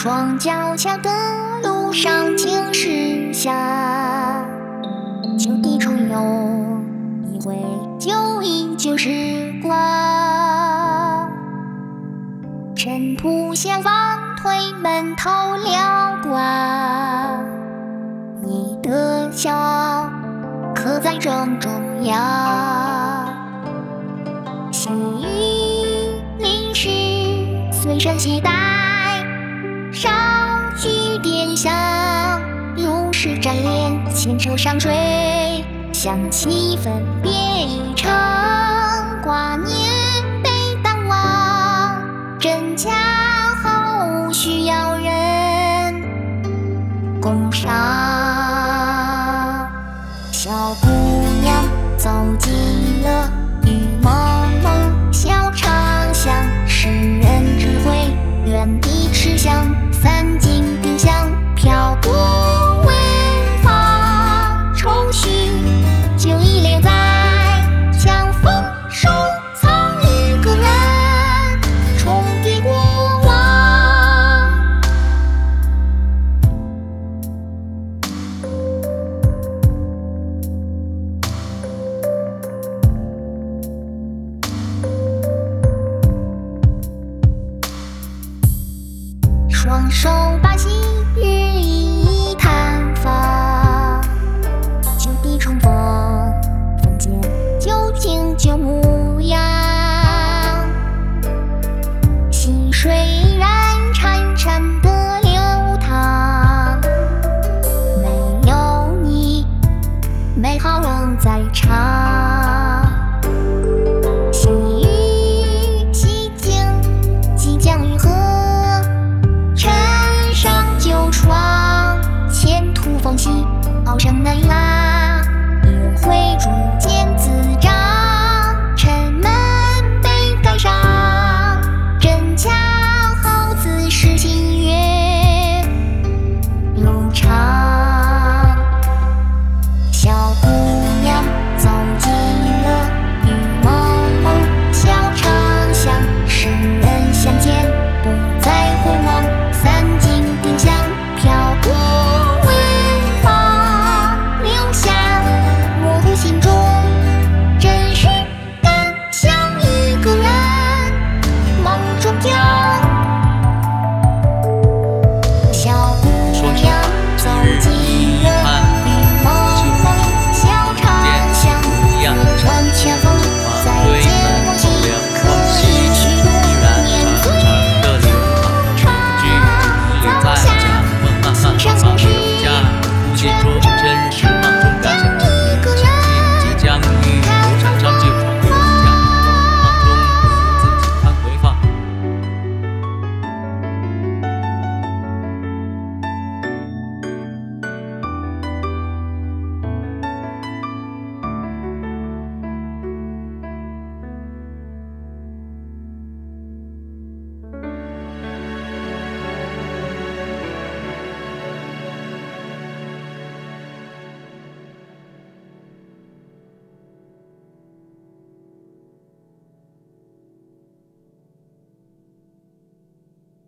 双脚桥的路上尽是霞，旧地重游，一回就忆旧时光。尘土先锋推门头了挂，你的笑刻在正中央。细雨淋湿随身携带，少许点香，如是沾脸，牵手上水，想起分别一场，挂念被淡忘，真假后需要人共赏。小姑娘走进了雨蒙蒙小长巷，世人只会原地吃香，散尽丁香，漂泊远方，愁绪就遗留在相逢收藏一个人重叠过往。双手把细雨